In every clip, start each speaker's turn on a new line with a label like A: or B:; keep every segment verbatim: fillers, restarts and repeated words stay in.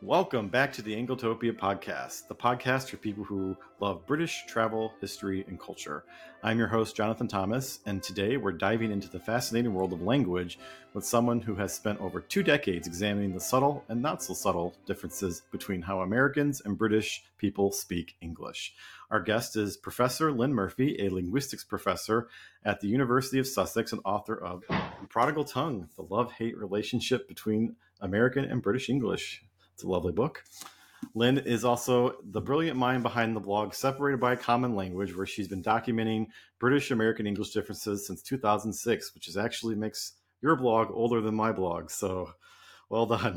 A: Welcome back to the Angletopia podcast, the podcast for people who love British travel, history, and culture. I'm your host, Jonathan Thomas, and today we're diving into the fascinating world of language with someone who has spent over two decades examining the subtle and not so subtle differences between how Americans and British people speak English. Our guest is Professor Lynn Murphy, a linguistics professor at the University of Sussex and author of The Prodigal Tongue, the love-hate relationship between American and British English. It's a lovely book. Lynn is also the brilliant mind behind the blog Separated by a Common Language, where she's been documenting British-American English differences since two thousand six, which is actually makes your blog older than my blog. So well done.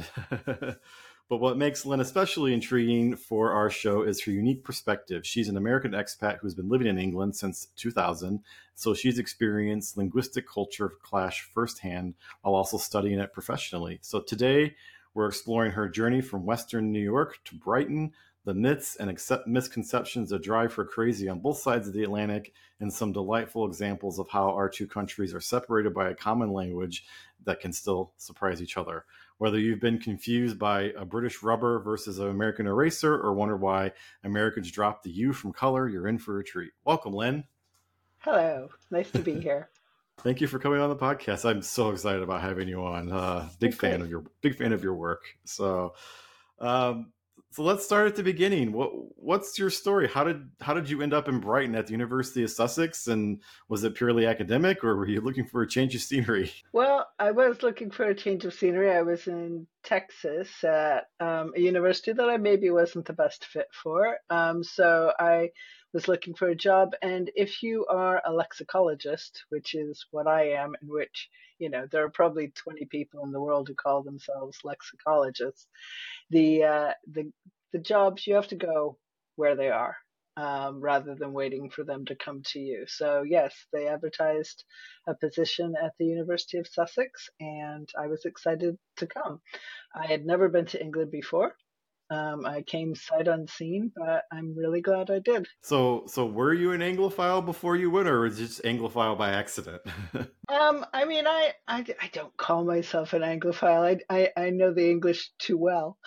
A: But what makes Lynn especially intriguing for our show is her unique perspective. She's an American expat who's been living in England since two thousand, so she's experienced linguistic culture clash firsthand while also studying it professionally. So today, we're exploring her journey from Western New York to Brighton, the myths and accept- misconceptions that drive her crazy on both sides of the Atlantic, and some delightful examples of how our two countries are separated by a common language that can still surprise each other. Whether you've been confused by a British rubber versus an American eraser or wonder why Americans drop the U from color, you're in for a treat. Welcome, Lynn.
B: Hello. Nice to be here.
A: Thank you for coming on the podcast. I'm so excited about having you on. Uh, big
B: Okay.
A: fan of your big fan of your work. So, um, so let's start at the beginning. What what's your story? How did how did you end up in Brighton at the University of Sussex? And was it purely academic, or were you looking for a change of scenery?
B: Well, I was looking for a change of scenery. I was in Texas at um, a university that I maybe wasn't the best fit for. Um, so I was looking for a job. And if you are a lexicologist, which is what I am, in which, you know, there are probably twenty people in the world who call themselves lexicologists, the uh, the the jobs, you have to go where they are, um, rather than waiting for them to come to you. So yes, they advertised a position at the University of Sussex, and I was excited to come. I had never been to England before. Um, I came sight unseen, but I'm really glad I did.
A: So, so were you an Anglophile before you went, or was it just Anglophile by accident?
B: Um, I mean, I, I, I don't call myself an Anglophile. I, I, I know the English too well.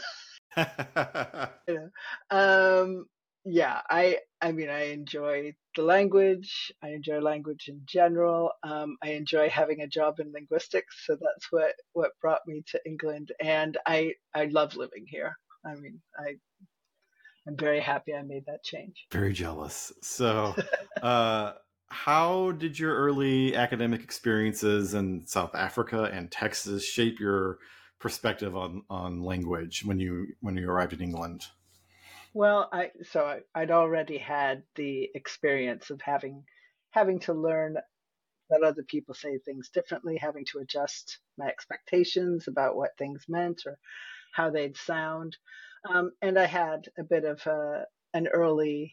B: You know? Um, yeah, I, I mean, I enjoy the language. I enjoy language in general. Um, I enjoy having a job in linguistics, so that's what, what brought me to England. And I, I love living here. I mean, I, I'm very happy I made that change.
A: Very jealous. So, uh, how did your early academic experiences in South Africa and Texas shape your perspective on, on language when you when you arrived in England?
B: Well, I so I, I'd already had the experience of having having to learn that other people say things differently, having to adjust my expectations about what things meant or how they'd sound. Um, and I had a bit of a, an early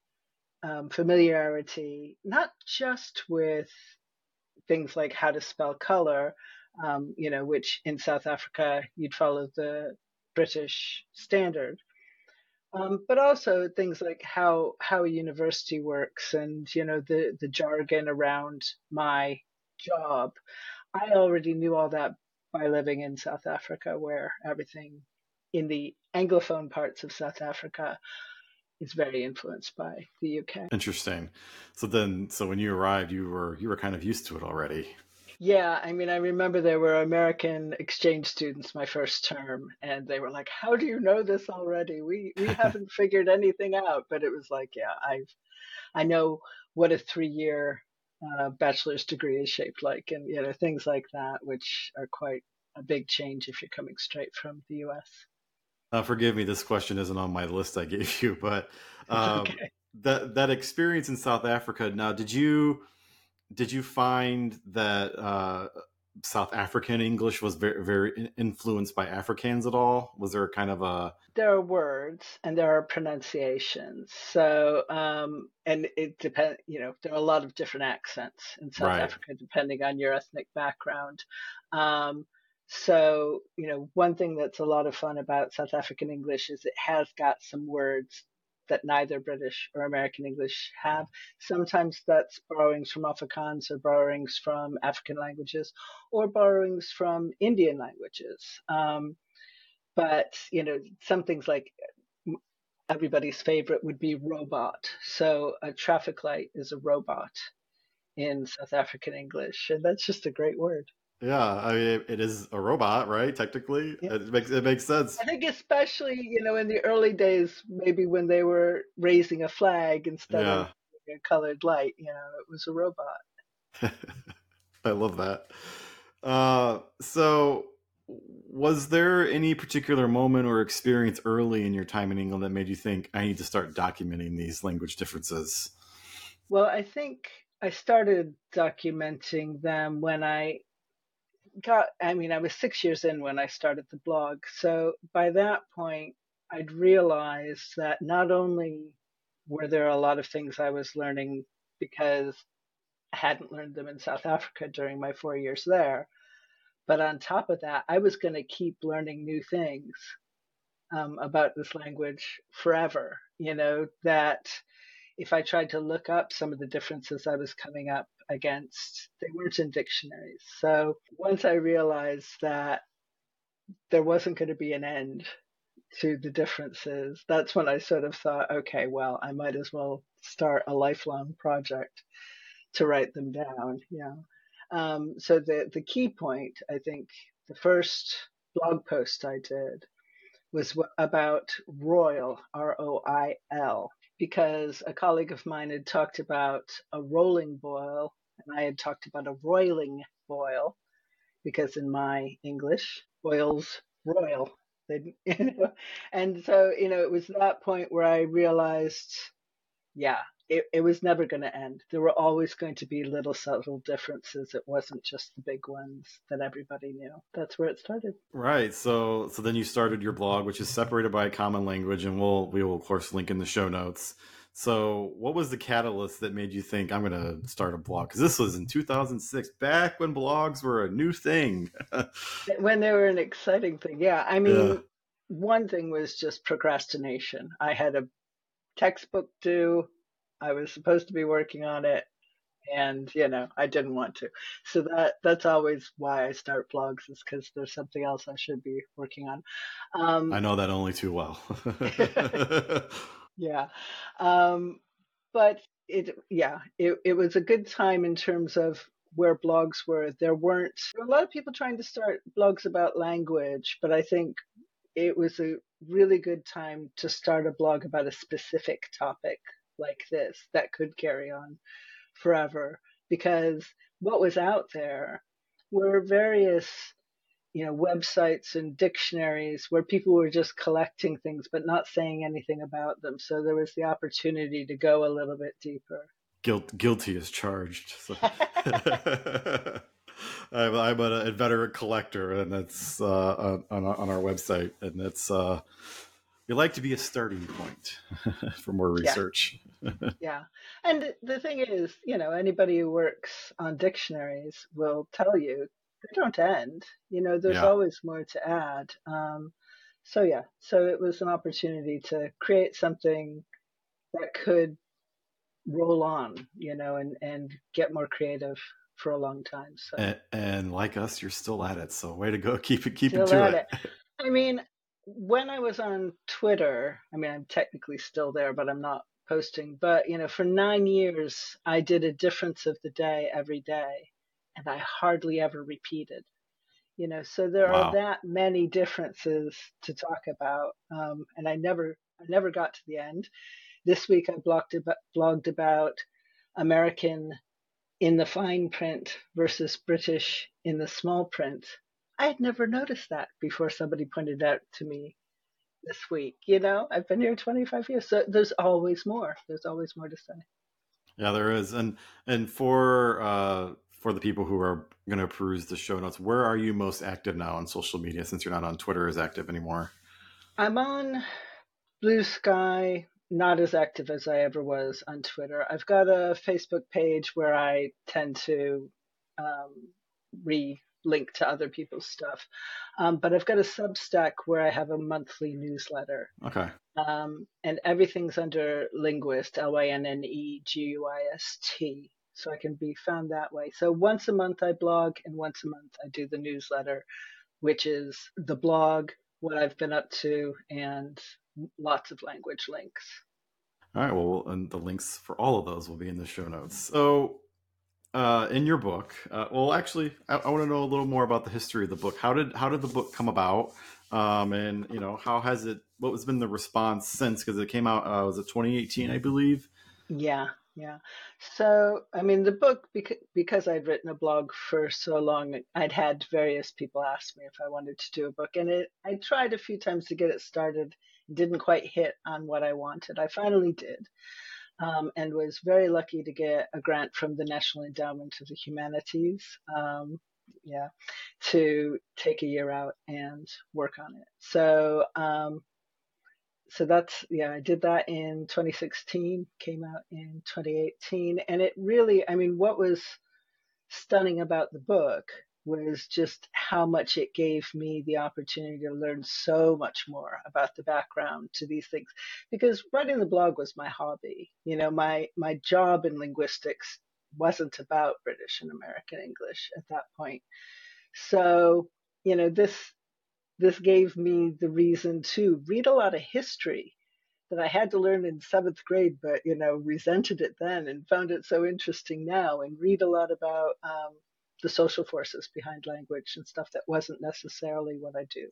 B: um, familiarity, not just with things like how to spell color, um, you know, which in South Africa you'd follow the British standard, um, but also things like how how a university works and you know the the jargon around my job. I already knew all that by living in South Africa, where everything in the Anglophone parts of South Africa is very influenced by the U K.
A: Interesting. So then, so when you arrived, you were you were kind of used to it already.
B: Yeah, I mean, I remember there were American exchange students my first term, and they were like, "How do you know this already? We we haven't figured anything out." But it was like, yeah, I've I know what a three-year uh, bachelor's degree is shaped like, and you know things like that, which are quite a big change if you're coming straight from the U S.
A: Uh, forgive me, this question isn't on my list I gave you, but um,
B: Okay.
A: that that experience in South Africa. Now, did you did you find that uh, South African English was very very influenced by Afrikaans at all? Was there kind of a
B: There are words and there are pronunciations. So, um, and it depends, you know, there are a lot of different accents in South
A: right?
B: Africa depending on your ethnic background. Um, so, you know, one thing that's a lot of fun about South African English is it has got some words that neither British or American English have. Sometimes that's borrowings from Afrikaans or borrowings from African languages or borrowings from Indian languages. Um, but, you know, some things like everybody's favorite would be robot. So a traffic light is a robot in South African English, and that's just a great word.
A: Yeah, I mean, it is a robot, right? Technically,
B: Yeah.
A: it makes it makes sense.
B: I think especially, you know, in the early days, maybe when they were raising a flag instead of
A: Yeah,
B: a colored light, you know, it was a robot.
A: I love that. Uh, so, was there any particular moment or experience early in your time in England that made you think I need to start documenting these language differences?
B: Well, I think I started documenting them when I got, I mean, I was six years in when I started the blog. So by that point, I'd realized that not only were there a lot of things I was learning because I hadn't learned them in South Africa during my four years there, but on top of that, I was going to keep learning new things um, about this language forever. You know, that if I tried to look up some of the differences I was coming up against, they weren't in dictionaries. So once I realized that there wasn't going to be an end to the differences, that's when I sort of thought, okay, well, I might as well start a lifelong project to write them down. Yeah. Um, so the the key point, I think, the first blog post I did was about roil, R O I L, because a colleague of mine had talked about a rolling boil, and I had talked about a roiling boil, because in my English, boils roil. They, you know, and so, you know, it was that point where I realized, yeah, it, it was never going to end. There were always going to be little subtle differences. It wasn't just the big ones that everybody knew. That's where it started.
A: Right. So, so then you started your blog, which is separated by a common language, and we'll we will of course link in the show notes. So, what was the catalyst that made you think I'm going to start a blog? Because this was in two thousand six, back when blogs were a new thing.
B: When they were an exciting thing, yeah. I
A: Yeah.
B: mean, one thing was just procrastination. I had a textbook due. I was supposed to be working on it, and you know, I didn't want to. So that that's always why I start blogs, is because there's something else I should be working on.
A: I
B: Um,
A: know that only too well.
B: yeah, um, but it yeah, it it was a good time in terms of where blogs were. There weren't there were a lot of people trying to start blogs about language, but I think it was a really good time to start a blog about a specific topic like this that could carry on forever, because what was out there were various, you know, websites and dictionaries where people were just collecting things but not saying anything about them. So there was the opportunity to go a little bit deeper.
A: Guilt, guilty as charged. So. I'm, I'm an inveterate collector, and that's uh, on, on our website, and that's uh, we like to be a starting point for more
B: Yeah.
A: research.
B: Yeah. And the thing is, you know, anybody who works on dictionaries will tell you they don't end. You know, there's
A: Yeah.
B: always more to add. Um, so, yeah, so it was an opportunity to create something that could roll on, you know, and, and get more creative for a long time. So,
A: And, and like us, you're still at it. So way to go. Keep it, keep it
B: still
A: to
B: at
A: it.
B: it. I mean, when I was on Twitter, I mean, I'm technically still there, but I'm not posting. But, you know, for nine years, I did a difference of the day every day, and I hardly ever repeated. You know, so there are
A: Wow.
B: that many differences to talk about, um, and I never, I never got to the end. This week, I blogged about, blogged about American in the fine print versus British in the small print. I had never noticed that before somebody pointed out to me this week. You know, I've been here twenty-five years, so there's always more. There's always more to say.
A: Yeah, there is. And and for uh, for the people who are going to peruse the show notes, where are you most active now on social media, since you're not on Twitter as active anymore?
B: I'm on Blue Sky, not as active as I ever was on Twitter. I've got a Facebook page where I tend to um, re-link to other people's stuff. Um, but I've got a Substack where I have a monthly newsletter.
A: Okay.
B: Um, and everything's under Linguist, L Y N N E G U I S T. So I can be found that way. So once a month I blog, and once a month I do the newsletter, which is the blog what I've been up to, and lots of language links.
A: All right. Well, and the links for all of those will be in the show notes. So, uh, in your book, uh, well, actually, I, I want to know a little more about the history of the book. How did how did the book come about? Um, and you know, how has it? What has been the response since? Because it came out, uh, was it twenty eighteen, I believe?
B: Yeah, yeah. So, I mean, the book, because, because I'd written a blog for so long, I'd had various people ask me if I wanted to do a book. And it, I tried a few times to get it started, didn't quite hit on what I wanted. I finally did, um, and was very lucky to get a grant from the National Endowment of the Humanities. Um, yeah, to take a year out and work on it. So, um, so that's, yeah, I did that in twenty sixteen, came out in twenty eighteen. And it really, I mean, what was stunning about the book was just how much it gave me the opportunity to learn so much more about the background to these things. Because writing the blog was my hobby. You know, my, my job in linguistics wasn't about British and American English at that point. So, you know, this this gave me the reason to read a lot of history that I had to learn in seventh grade, but, you know, resented it then and found it so interesting now, and read a lot about um, the social forces behind language and stuff that wasn't necessarily what I do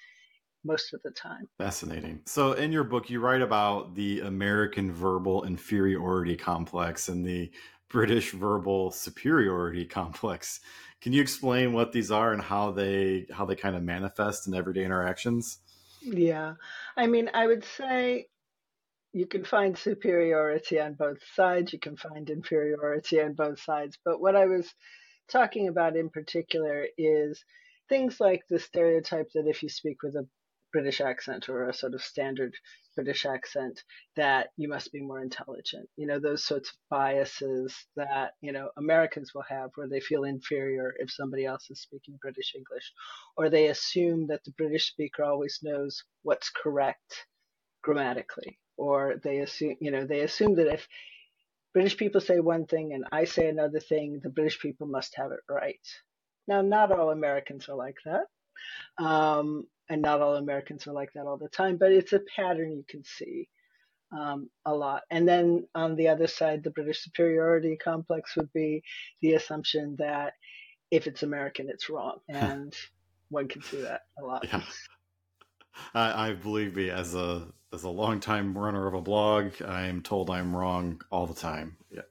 B: most of the time.
A: Fascinating. So in your book, you write about the American verbal inferiority complex and the British verbal superiority complex. Can you explain what these are and how they how they kind of manifest in everyday interactions?
B: Yeah. I mean, I would say you can find superiority on both sides. You can find inferiority on both sides. But what I was talking about in particular is things like the stereotype that if you speak with a British accent or a sort of standard British accent, that you must be more intelligent. You know, those sorts of biases that, you know, Americans will have where they feel inferior if somebody else is speaking British English, or they assume that the British speaker always knows what's correct grammatically, or they assume, you know, they assume that if British people say one thing and I say another thing, the British people must have it right. Now, not all Americans are like that. Um, and not all Americans are like that all the time, but it's a pattern you can see um, a lot. And then on the other side, the British superiority complex would be the assumption that if it's American, it's wrong. And one can see that a lot.
A: Yeah. I, I believe me, as a as a longtime runner of a blog, I am told I'm wrong all the time. Yeah.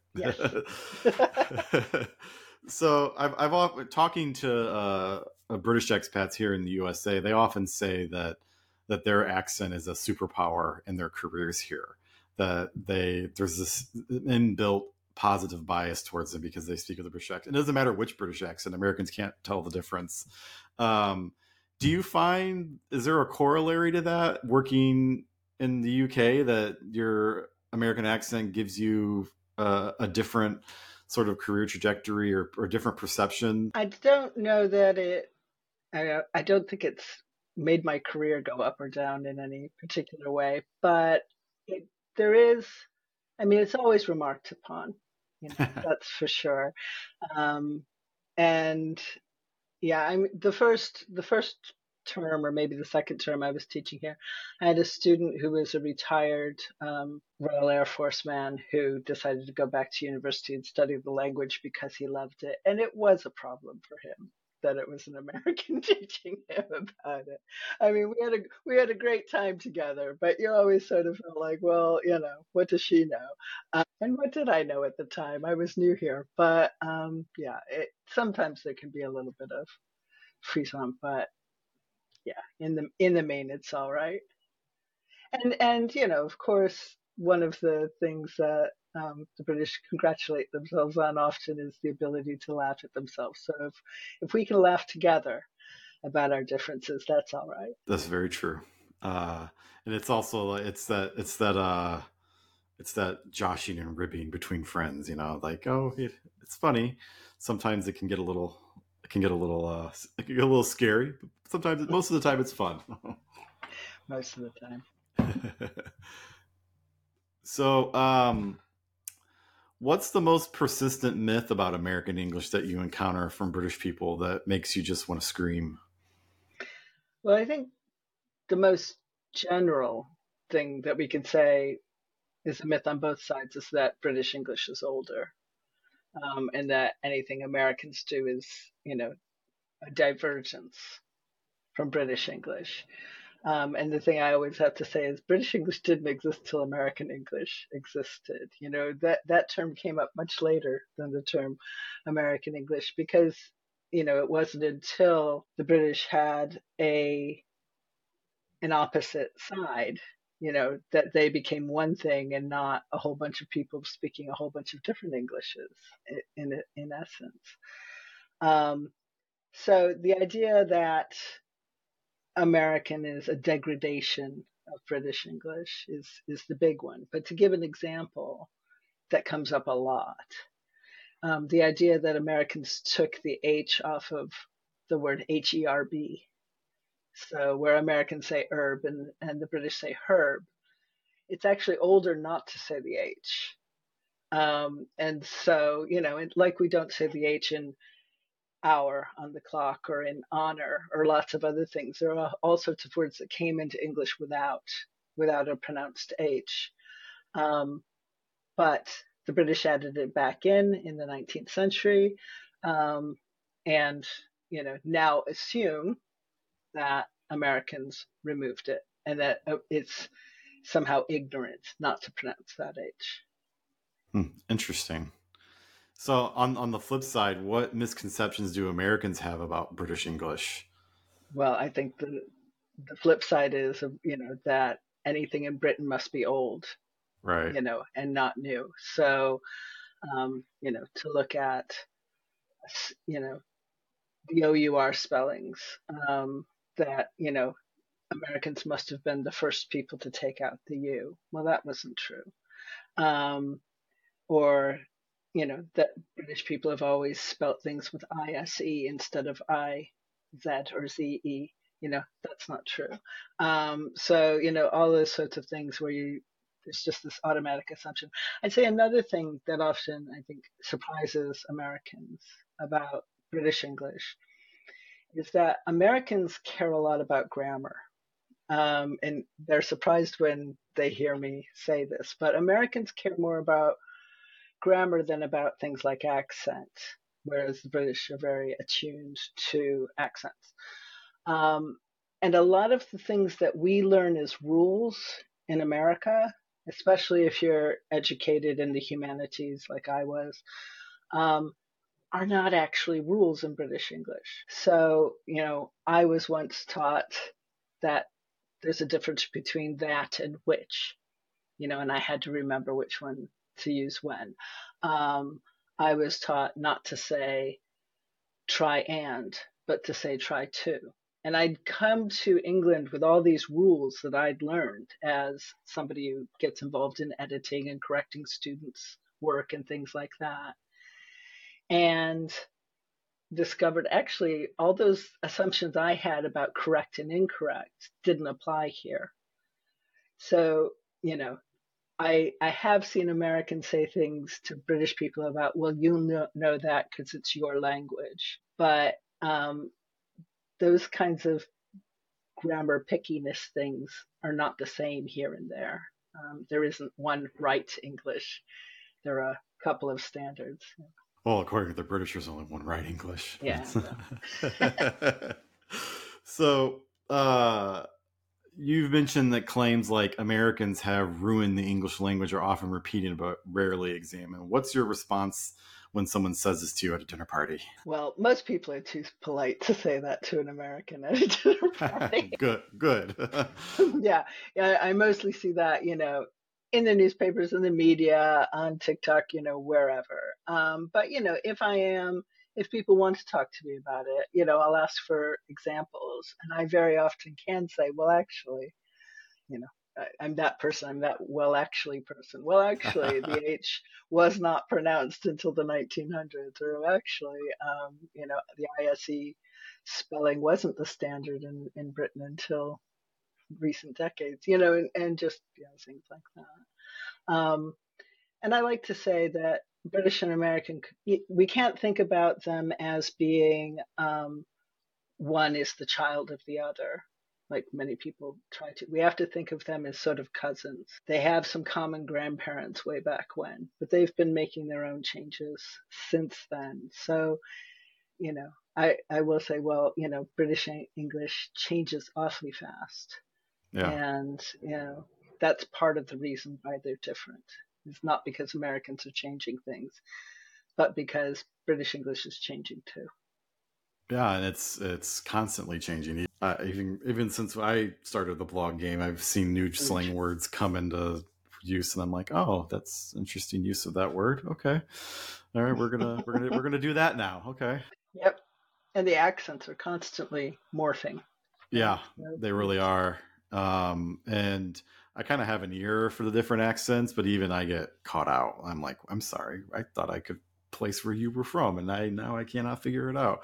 B: Yes.
A: So I've I've often, talking to uh, British expats here in the U S A, they often say that that their accent is a superpower in their careers here. That they there's this inbuilt positive bias towards them because they speak with a British accent. It doesn't matter which British accent; Americans can't tell the difference. Um, do you find, is there a corollary to that working in the U K, that your American accent gives you uh, a different sort of career trajectory or, or different perception?
B: I don't know that it, I, I don't think it's made my career go up or down in any particular way, but it, there is, I mean, it's always remarked upon, you know, that's for sure. Um, and yeah, I'm the first, the first term, or maybe the second term I was teaching here, I had a student who was a retired um, Royal Air Force man who decided to go back to university and study the language because he loved it. And it was a problem for him that it was an American teaching him about it. I mean, we had a we had a great time together, but you always sort of felt like, well, you know, what does she know? Uh, and what did I know at the time? I was new here, but um, yeah, it, sometimes there can be a little bit of frisson, but yeah, in the in the main, it's all right. And and you know, of course, one of the things that um, the British congratulate themselves on often is the ability to laugh at themselves. So if if we can laugh together about our differences, that's all right.
A: That's very true. Uh, and it's also it's that it's that uh, it's that joshing and ribbing between friends. You know, like, oh, it, it's funny. Sometimes it can get a little it can get a little uh, it can get a little scary. But sometimes, most of the time, it's fun.
B: Most of the time.
A: So, um, what's the most persistent myth about American English that you encounter from British people that makes you just want to scream?
B: Well, I think the most general thing that we could say is a myth on both sides is that British English is older, um, and that anything Americans do is, you know, a divergence from British English. Um, and the thing I always have to say is British English didn't exist till American English existed. You know, that, that term came up much later than the term American English because, you know, it wasn't until the British had a an opposite side, you know, that they became one thing and not a whole bunch of people speaking a whole bunch of different Englishes in in, in essence. Um, so the idea that American is a degradation of British English is is the big one. But to give an example that comes up a lot, um, the idea that Americans took the H off of the word H E R B. So where Americans say herb and, and the British say herb, it's actually older not to say the H. Um, and so, you know, it, like we don't say the H in hour on the clock or in honor or lots of other things. There are all sorts of words that came into English without without a pronounced H. Um, but the British added it back in in the nineteenth century, um, and you know now assume that Americans removed it and that it's somehow ignorant not to pronounce that H.
A: Hmm, interesting. So on, on the flip side, what misconceptions do Americans have about British English?
B: Well, I think the the flip side is, you know, that anything in Britain must be old,
A: Right.
B: you know, and not new. So, um, you know, to look at, you know, the O U R spellings, um, that, you know, Americans must have been the first people to take out the U. Well, that wasn't true. Um, or, you know, that British people have always spelt things with I S E instead of I Z or Z E. You know, that's not true. Um, so, you know, all those sorts of things where you, there's just this automatic assumption. I'd say another thing that often I think surprises Americans about British English is that Americans care a lot about grammar. Um, and they're surprised when they hear me say this, but Americans care more about grammar than about things like accent, whereas the British are very attuned to accents. Um, and a lot of the things that we learn as rules in America, especially if you're educated in the humanities like I was, um, are not actually rules in British English. So, you know, I was once taught that there's a difference between that and which, you know, and I had to remember which one to use when. Um, I was taught not to say try and, but to say try to. And I'd come to England with all these rules that I'd learned as somebody who gets involved in editing and correcting students' work and things like that. And discovered actually all those assumptions I had about correct and incorrect didn't apply here. So, you know, I I have seen Americans say things to British people about, well, you'll know, know that because it's your language. But um, those kinds of grammar pickiness things are not the same here and there. Um, there isn't one right English. There are a couple of standards.
A: Well, according to the British, there's only one right English.
B: Yeah.
A: So, uh, you've mentioned that claims like Americans have ruined the English language are often repeated but rarely examined. What's your response when someone says this to you at a dinner party?
B: Well, most people are too polite to say that to an American at a dinner party.
A: Good, good.
B: yeah, yeah, I mostly see that, you know, in the newspapers, in the media, on TikTok, you know, wherever. Um, but, you know, if I am, if people want to talk to me about it, you know, I'll ask for examples. And I very often can say, well, actually, you know, I, I'm that person, I'm that well, actually person. Well, actually, the H was not pronounced until the nineteen hundreds, or actually, um, you know, the I S E spelling wasn't the standard in, in Britain until recent decades, you know, and, and just, you know, things like that. Um, and I like to say that British and American, we can't think about them as being um, one is the child of the other. like many people try to. We have to think of them as sort of cousins. They have some common grandparents way back when, but they've been making their own changes since then. So, you know, I, I will say, well, you know, British English changes awfully fast.
A: Yeah.
B: And, you know, that's part of the reason why they're different. It's not because Americans are changing things, but because British English is changing too.
A: Yeah, and it's it's constantly changing. Uh, even even since I started the blog game, I've seen new slang words come into use, and I'm like, oh, that's interesting use of that word. Okay, all right, we're gonna we're gonna we're gonna do that now. Okay.
B: Yep, and the accents are constantly morphing.
A: Yeah, they really are. Um, and I kind of have an ear for the different accents, but even I get caught out. I'm like, I'm sorry, I thought I could place where you were from, and I now I cannot figure it out.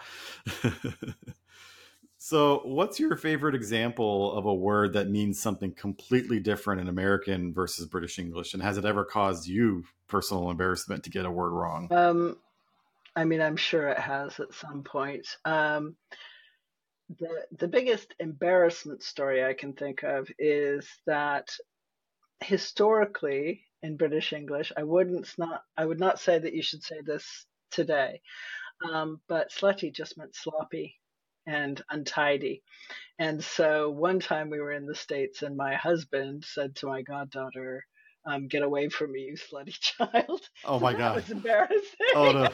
A: So what's your favorite example of a word that means something completely different in American versus British English, and has it ever caused you personal embarrassment to get a word wrong?
B: Um, I mean, I'm sure it has at some point. Um, the the biggest embarrassment story I can think of is that historically in British English, I wouldn't not I would not say that you should say this today, um, but slutty just meant sloppy and untidy. And so one time we were in the States, and my husband said to my goddaughter, um, "Get away from me, you slutty child."
A: Oh
B: so
A: my
B: that
A: God!
B: was embarrassing.
A: Oh no!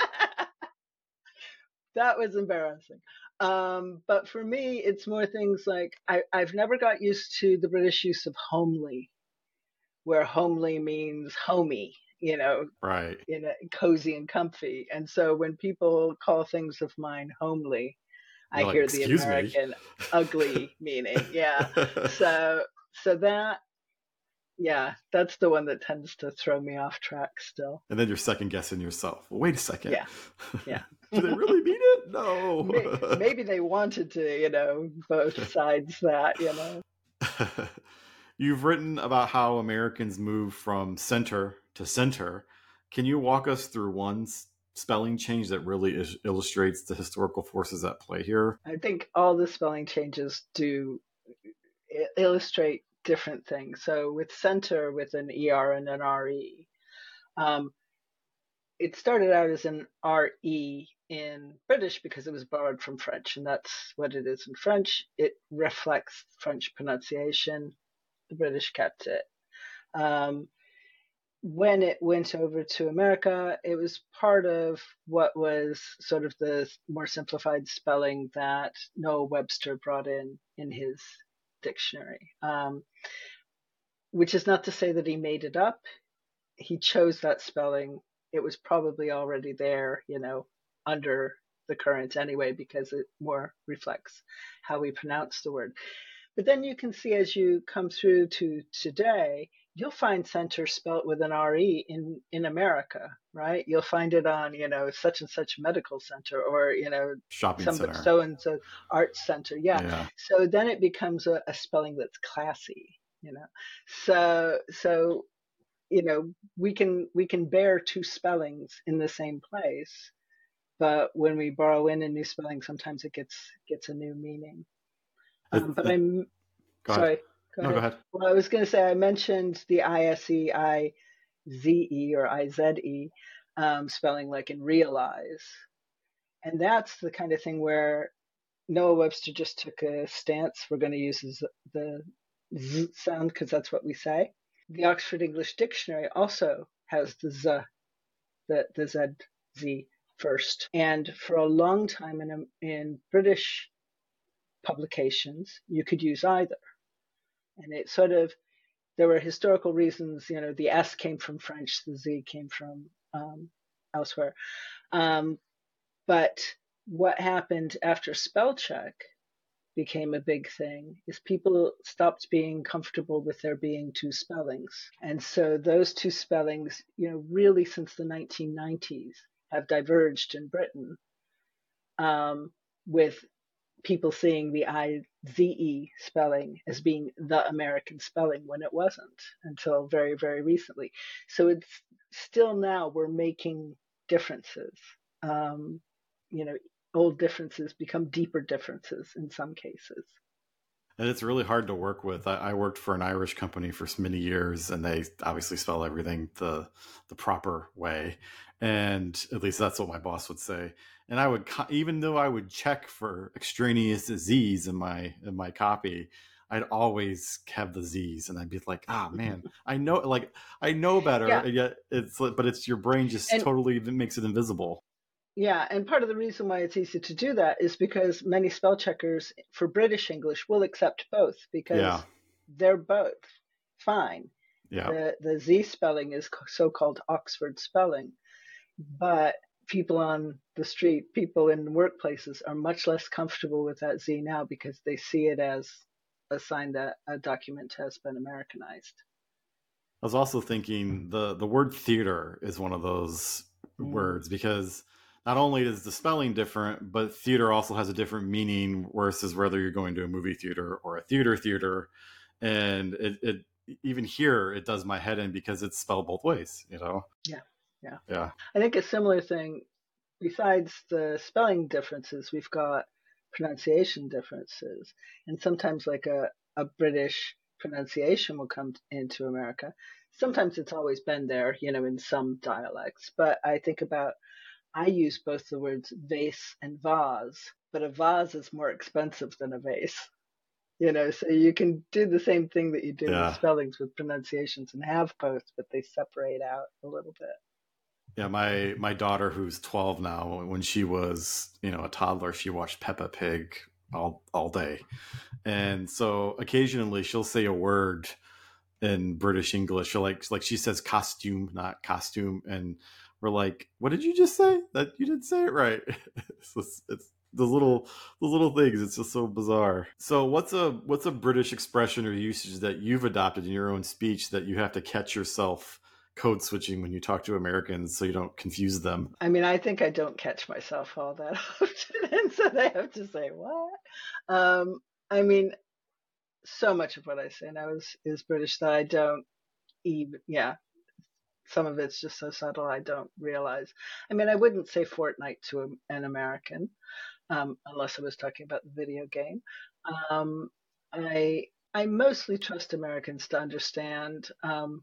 B: That was embarrassing. Um, but for me, it's more things like I, I've never got used to the British use of homely, where homely means homey, you know,
A: Right.
B: you know, cozy and comfy. And so when people call things of mine homely,
A: You're
B: I
A: like,
B: hear the
A: excuse me?
B: American ugly meaning. Yeah. So so that yeah, that's the one that tends to throw me off track still.
A: And then you're second guessing yourself. Well, wait a second.
B: Yeah. Yeah.
A: Do they really mean it? No.
B: Maybe they wanted to, you know, both sides that, you know.
A: You've written about how Americans move from center to center. Can you walk us through one spelling change that really is, illustrates the historical forces at play here?
B: I think all the spelling changes do illustrate different things. So with center, with an E R and an R E, um, it started out as an R E in British because it was borrowed from French, and that's what it is in French. It reflects French pronunciation. The British kept it. Um, when it went over to America, it was part of what was sort of the more simplified spelling that Noah Webster brought in in his dictionary, um, which is not to say that he made it up. He chose that spelling. It was probably already there, you know, under the current anyway, because it more reflects how we pronounce the word. But then you can see as you come through to today, you'll find center spelt with an R E in, in America, right? You'll find it on, you know, such and such medical center, or, you know,
A: shopping
B: some,
A: center.
B: So and so arts center. Yeah. yeah. So then it becomes a, a spelling that's classy, you know. So, so, you know, we can, we can bear two spellings in the same place, but when we borrow in a new spelling, sometimes it gets, gets a new meaning. Um, but I'm
A: go
B: sorry.
A: Go no, ahead. go ahead.
B: Well, I was going to say, I mentioned the I S E I Z E or I Z E um, spelling like in realize. And that's the kind of thing where Noah Webster just took a stance. We're going to use the Z sound because that's what we say. The Oxford English Dictionary also has the Z, the, the Z, Z first. And for a long time in, in British publications, you could use either. And it sort of, there were historical reasons, you know, the S came from French, the Z came from um, elsewhere. Um, but what happened after spell check became a big thing is people stopped being comfortable with there being two spellings. And so those two spellings, you know, really since the nineteen nineties have diverged in Britain, um, with people seeing the I Z E spelling as being the American spelling when it wasn't until very, very recently. So it's still now we're making differences. Um, you know, old differences become deeper differences in some cases.
A: And it's really hard to work with. I, I worked for an Irish company for many years, and they obviously spell everything the the proper way. And at least that's what my boss would say. And I would, even though I would check for extraneous Z's in my in my copy, I'd always have the Z's, and I'd be like, "Ah, oh, man, I know, like I know better."
B: Yeah.
A: And yet it's, but it's your brain just and, totally makes it invisible.
B: Yeah, and part of the reason why it's easy to do that is because many spell checkers for British English will accept both because yeah. they're both fine.
A: Yeah.
B: The the Z spelling is so-called Oxford spelling, but people on the street, people in workplaces are much less comfortable with that Z now because they see it as a sign that a document has been Americanized.
A: I was also thinking the, the word theater is one of those mm. words because not only is the spelling different, but theater also has a different meaning versus whether you're going to a movie theater or a theater theater. And it, it even here, it does my head in because it's spelled both ways, you know?
B: Yeah, yeah.
A: Yeah.
B: I think a similar thing, besides the spelling differences, we've got pronunciation differences. And sometimes like a, a British pronunciation will come into America. Sometimes it's always been there, you know, in some dialects. But I think about I use both the words vase and vase, but a vase is more expensive than a vase. You know, so you can do the same thing that you do yeah. with spellings with pronunciations and have both, but they separate out a little bit.
A: Yeah, my my daughter, who's twelve now, when she was, you know, a toddler, she watched Peppa Pig all all day. And so occasionally she'll say a word in British English. She'll like like she says costume, not costume, and we're like, what did you just say? That you didn't say it right. it's, it's the little the little things. It's just so bizarre. So what's a what's a British expression or usage that you've adopted in your own speech that you have to catch yourself code switching when you talk to Americans so you don't confuse them?
B: I mean, I think I don't catch myself all that often, and so they have to say what. Um, I mean, so much of what I say now is is British that I don't even. Yeah. Some of it's just so subtle I don't realize. I mean, I wouldn't say Fortnite to a, an American um, unless I was talking about the video game. Um, I I mostly trust Americans to understand um,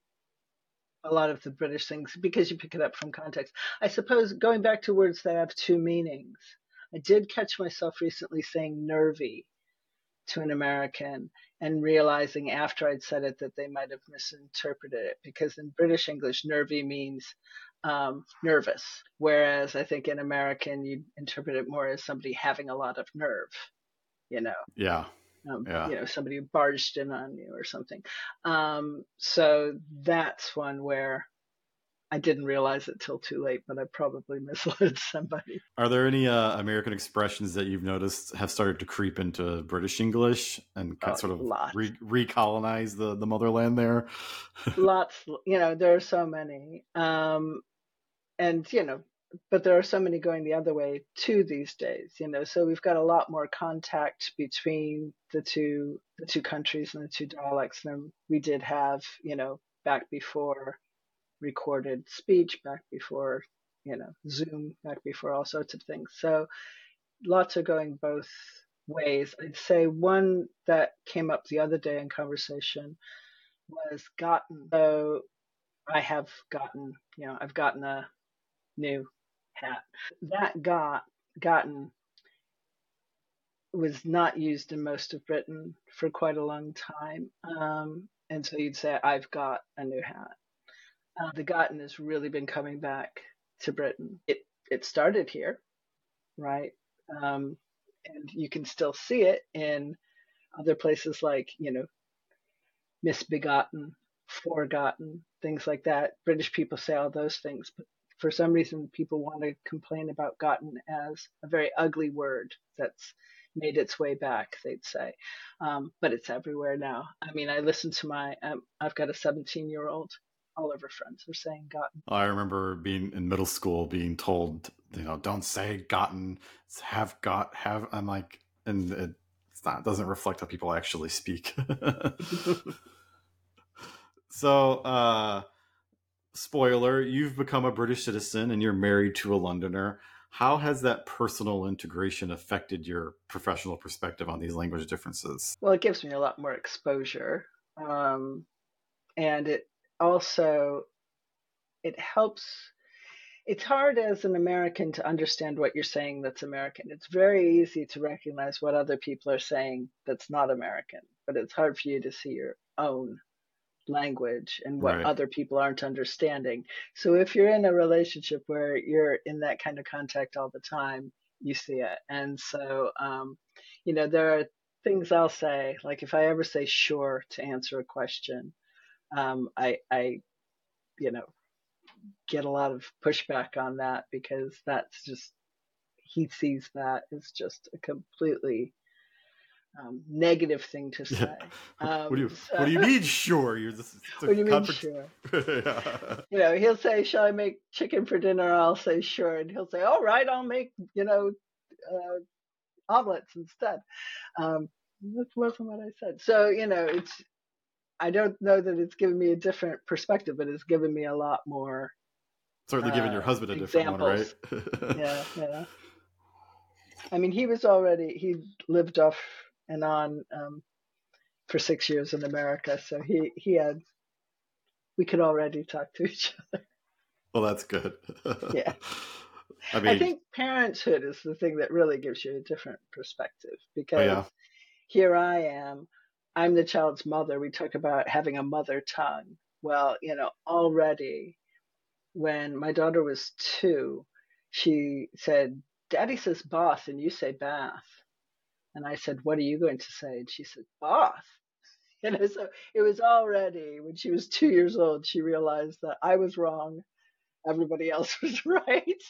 B: a lot of the British things because you pick it up from context. I suppose going back to words that have two meanings, I did catch myself recently saying nervy to an American and realizing after I'd said it that they might have misinterpreted it because in British English, nervy means um, nervous, whereas I think in American you interpret it more as somebody having a lot of nerve, you know.
A: Yeah.
B: Um,
A: yeah.
B: You know, somebody who barged in on you or something. Um, so that's one where I didn't realize it till too late, but I probably misled somebody.
A: Are there any uh, American expressions that you've noticed have started to creep into British English and oh, sort of re- recolonize the, the motherland there?
B: Lots, you know, there are so many. Um, and, you know, but there are so many going the other way too these days, you know, so we've got a lot more contact between the two, the two countries and the two dialects than we did have, you know, back before recorded speech, back before, you know, Zoom, back before all sorts of things. So lots are going both ways. I'd say one that came up the other day in conversation was gotten. So I have gotten, you know, I've gotten a new hat. That got gotten was not used in most of Britain for quite a long time. Um, and so you'd say, I've got a new hat. Uh, the gotten has really been coming back to Britain. It it started here, right? Um, and you can still see it in other places like, you know, misbegotten, forgotten, things like that. British people say all those things, but for some reason people want to complain about gotten as a very ugly word that's made its way back, they'd say. Um, but it's everywhere now. I mean, I listen to my, um, I've got a seventeen-year-old. All of her friends are saying gotten.
A: I remember being in middle school being told, you know, don't say gotten, it's have got, have. I'm like, and it, it's not, it doesn't reflect how people actually speak. So, uh, spoiler, you've become a British citizen and you're married to a Londoner. How has that personal integration affected your professional perspective on these language differences?
B: Well, it gives me a lot more exposure. Um, and it also, it helps. It's hard as an American to understand what you're saying that's American. It's very easy to recognize what other people are saying that's not American, but it's hard for you to see your own language and what
A: Right.
B: other people aren't understanding. So if you're in a relationship where you're in that kind of contact all the time, you see it. And so, um, you know, there are things I'll say, like if I ever say sure to answer a question, um, I, I, you know, get a lot of pushback on that because that's just, he sees that as just a completely um, negative thing to
A: Yeah.
B: say.
A: What do
B: Um,
A: you
B: so,
A: What do you mean? Sure, you're this. It's a
B: what do you mean,
A: conference.
B: sure?
A: Yeah.
B: You know, he'll say, "Shall I make chicken for dinner?" I'll say, "Sure," and he'll say, "All right, I'll make you know uh, omelets instead." Um, that wasn't what I said. So you know, it's I don't know that it's given me a different perspective, but it's given me a lot more
A: Certainly giving your
B: uh,
A: husband a different one, right?
B: examples. Yeah, yeah. I mean, he was already he lived off and on um, for six years in America, so he he had we could already talk to each other.
A: Well, that's good.
B: Yeah.
A: I
B: I
A: mean,
B: think parenthood is the thing that really gives you a different perspective
A: oh
B: because
A: yeah,
B: here I am, I'm the child's mother. We talk about having a mother tongue. Well, you know, already when my daughter was two, she said, "Daddy says bath and you say bath." And I said, "What are you going to say?" And she said, "Bath." You know, so it was already when she was two years old, she realized that I was wrong, everybody else was right.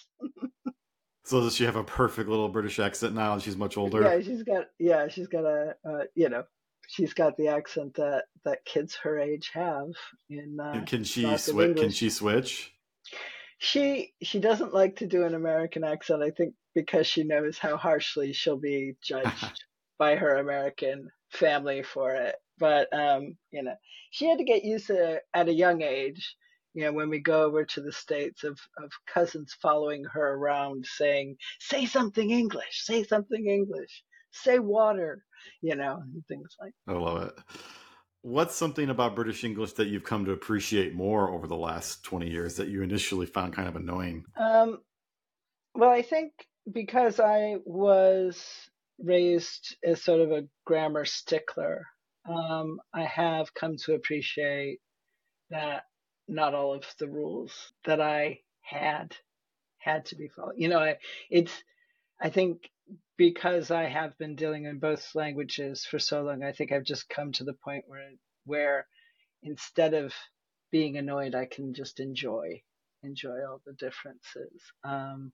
A: so does she have a perfect little British accent now, and she's much older?
B: Yeah, she's got yeah, she's got a uh, you know, she's got the accent that that kids her age have in uh,
A: And can she
B: lots of
A: switch? Can
B: English.
A: she switch?
B: She she doesn't like to do an American accent, I think because she knows how harshly she'll be judged by her American family for it. But um, you know, she had to get used to it at a young age. You know, when we go over to the States of, of cousins following her around saying, "Say something English, say something English, say water," you know, and things like
A: I love it. What's something about British English that you've come to appreciate more over the last twenty years that you initially found kind of annoying?
B: that. Um, well, I think because I was raised as sort of a grammar stickler, um, I have come to appreciate that not all of the rules that I had had to be followed. You know, I, it's I think because I have been dealing in both languages for so long, I think I've just come to the point where where instead of being annoyed, I can just enjoy enjoy all the differences. Um,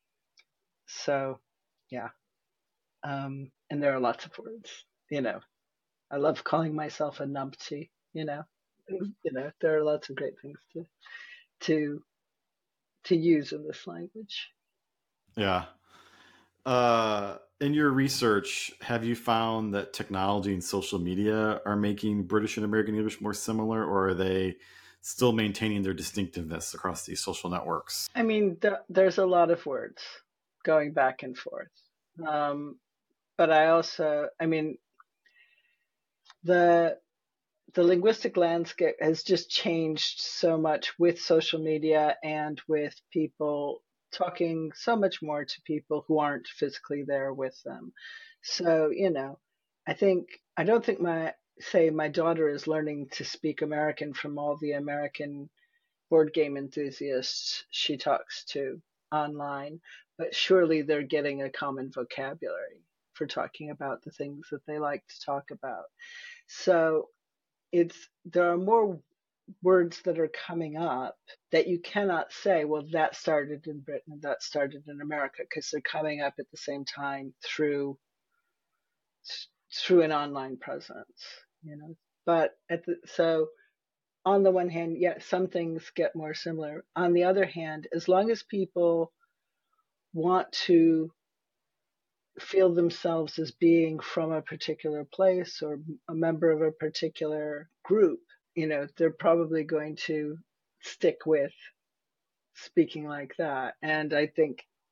B: so yeah, um, and there are lots of words. You know, I love calling myself a numpty. You know, you know, there are lots of great things to to to use in this language.
A: Yeah. Uh, in your research, have you found that technology and social media are making British and American English more similar, or are they still maintaining their distinctiveness across these social networks?
B: I mean, th- there's a lot of words going back and forth. Um, but I also, I mean, the the linguistic landscape has just changed so much with social media and with people talking so much more to people who aren't physically there with them. So, you know, I think I don't think my say my daughter is learning to speak American from all the American board game enthusiasts she talks to online, but surely they're getting a common vocabulary for talking about the things that they like to talk about. So it's there are more words that are coming up that you cannot say, well, that started in Britain and that started in America, because they're coming up at the same time through through an online presence, you know. But at the so on the one hand, yeah, some things get more similar. On the other hand, as long as people want to feel themselves as being from a particular place or a member of a particular group, you know, they're probably going to stick with speaking like that. And I think,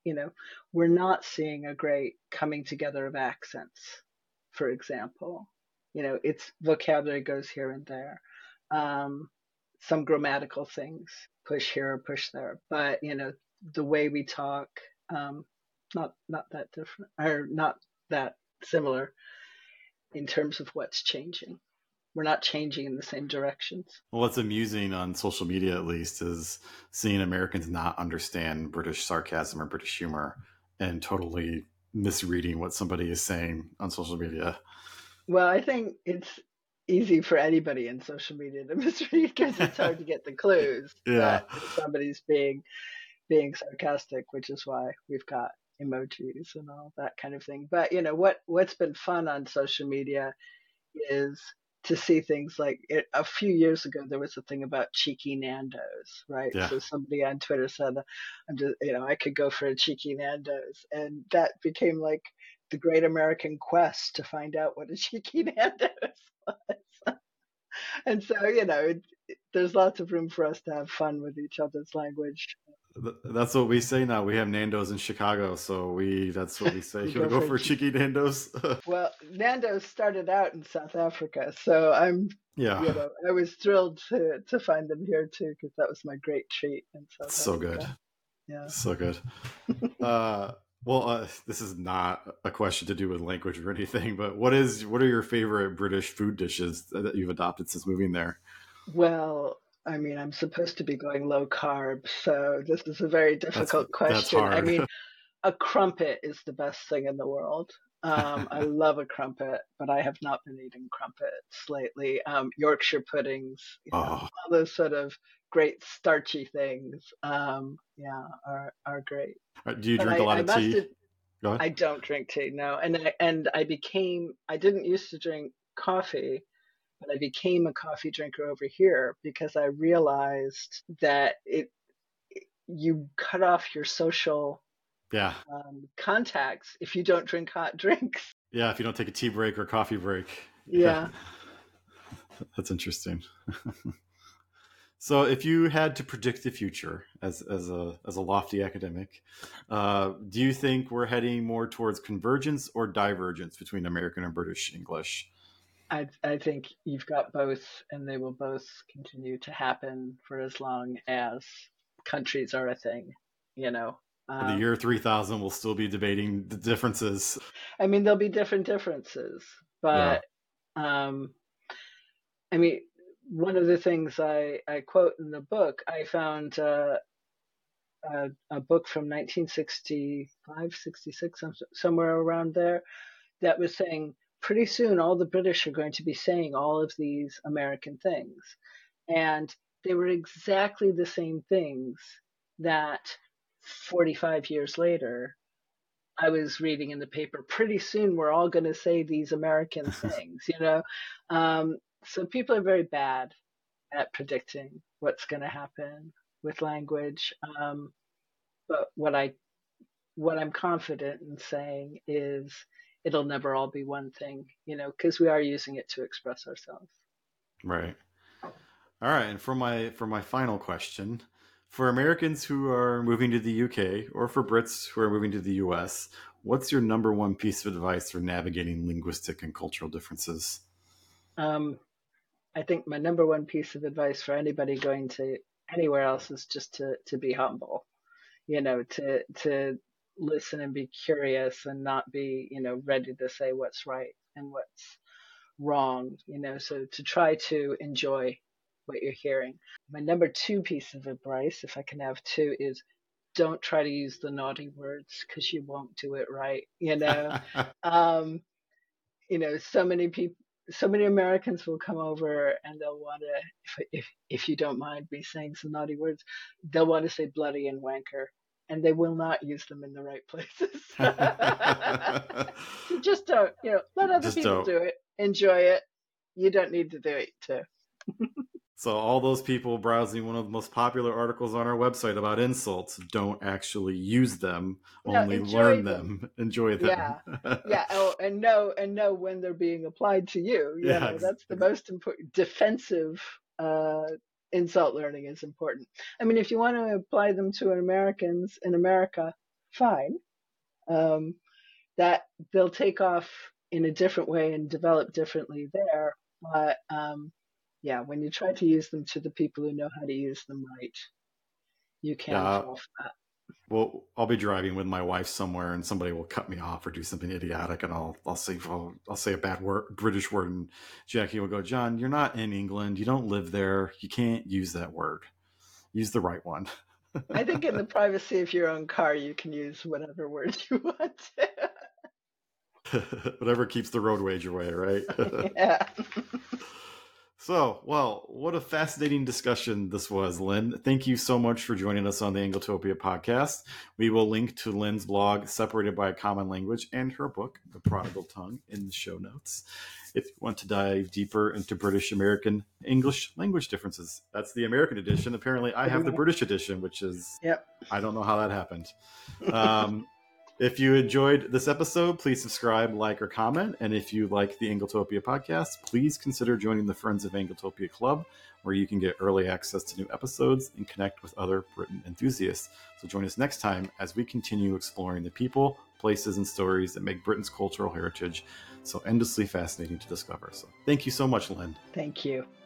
B: you know, we're not seeing a great coming together of accents, for example. You know, its vocabulary goes here and there. Um, some grammatical things push here or push there, but you know, the way we talk, um, not not that different or not that similar in terms of what's changing. We're not changing in the same directions.
A: Well, what's amusing on social media, at least, is seeing Americans not understand British sarcasm or British humor and totally misreading what somebody is saying on social media.
B: Well, I think it's easy for anybody in social media to misread because it's hard to get the clues
A: Yeah.
B: that somebody's being being sarcastic, which is why we've got emojis and all that kind of thing. But you know what what's been fun on social media is to see things like it, a few years ago there was a thing about cheeky Nando's, right?
A: Yeah.
B: So somebody on Twitter said, "I'm just, you know, I could go for a cheeky Nando's," and that became like the great American quest to find out what a cheeky Nando's was. And so, you know, it, it, there's lots of room for us to have fun with each other's language.
A: That's what we say now. We have Nando's in Chicago, so we that's what we say.
B: You
A: You want to
B: go
A: go
B: for
A: for
B: a
A: cheeky Nando's?
B: Well, Nando's started out in South Africa, so I'm,
A: Yeah.
B: you know, I was thrilled to to find them here too because that was my great treat in South
A: so
B: Africa.
A: good.
B: Yeah.
A: So good. uh, well, uh, this is not a question to do with language or anything, but what is what are your favorite British food dishes that you've adopted since moving there?
B: Well, I mean, I'm supposed to be going low carb, so this is a very difficult
A: that's,
B: question.
A: That's hard.
B: I mean, a crumpet is the best thing in the world. Um, I love a crumpet, but I have not been eating crumpets lately. Um, Yorkshire puddings, you know,
A: oh.
B: all those sort of great starchy things, um, yeah, are are great.
A: Do you
B: But
A: drink
B: I,
A: a lot
B: I
A: of
B: must
A: tea?
B: ad-
A: Go ahead.
B: I don't drink tea, no, and I, and I became I didn't used to drink coffee, but I became a coffee drinker over here because I realized that it you cut off your social
A: Yeah.
B: um, contacts if you don't drink hot drinks.
A: Yeah, if you don't take a tea break or coffee break.
B: Yeah.
A: That's interesting. So if you had to predict the future as, as a as a lofty academic, uh, do you think we're heading more towards convergence or divergence between American and British English?
B: I I think you've got both, and they will both continue to happen for as long as countries are a thing, you know.
A: In the year three thousand, we'll still be debating the differences.
B: I mean, there'll be different differences, but yeah. um, I mean, one of the things I, I quote in the book, I found uh, a, a book from nineteen sixty-five, sixty-six, somewhere around there, that was saying pretty soon all the British are going to be saying all of these American things. And they were exactly the same things that forty-five years later, I was reading in the paper, pretty soon we're all going to say these American things, you know? Um, so people are very bad at predicting what's going to happen with language. Um, but what I, what I'm confident in saying is it'll never all be one thing, you know, because we are using it to express ourselves.
A: Right. All right. And for my, for my final question, for Americans who are moving to the U K or for Brits who are moving to the U S, what's your number one piece of advice for navigating linguistic and cultural differences?
B: Um, I think my number one piece of advice for anybody going to anywhere else is just to, to be humble, you know, to, to listen and be curious and not be, you know, ready to say what's right and what's wrong, you know, so to try to enjoy what you're hearing. My number two piece of advice, if I can have two, is don't try to use the naughty words because you won't do it right. You know, um, you know, so many people, so many Americans will come over and they'll want to, if, if if you don't mind me saying some naughty words, they'll want to say bloody and wanker, and they will not use them in the right places. So just don't, you know, let other
A: Just
B: people
A: don't.
B: do it. Enjoy it. You don't need to do it too.
A: So all those people browsing one of the most popular articles on our website about insults don't actually use them,
B: No,
A: only learn them. them, enjoy them.
B: Yeah, yeah. Oh, and know and know when they're being applied to you. You
A: Yeah,
B: know, that's the most important. Defensive uh, insult learning is important. I mean, if you want to apply them to Americans in America, fine. Um, that they'll take off in a different way and develop differently there. But um, yeah, when you try to use them to the people who know how to use them right, you can
A: Yeah.
B: fall for that.
A: Well, I'll be driving with my wife somewhere, and somebody will cut me off or do something idiotic, and I'll I'll say well, I'll say a bad word, British word, and Jackie will go, "John, you're not in England. You don't live there. You can't use that word. Use the right one."
B: I think in the privacy of your own car, you can use whatever words you want.
A: Whatever keeps the road rage away, right?
B: Yeah.
A: So, well, what a fascinating discussion this was, Lynn. Thank you so much for joining us on the Angletopia podcast. We will link to Lynn's blog, Separated by a Common Language, and her book, The Prodigal Tongue, in the show notes. If you want to dive deeper into British American English language differences, that's the American edition. Apparently, I have the British edition, which is,
B: yep.
A: I don't know how that happened. Um, If you enjoyed this episode, please subscribe, like, or comment. And if you like the Angletopia podcast, please consider joining the Friends of Angletopia Club, where you can get early access to new episodes and connect with other Britain enthusiasts. So join us next time as we continue exploring the people, places, and stories that make Britain's cultural heritage so endlessly fascinating to discover. So thank you so much, Lynn.
B: Thank you.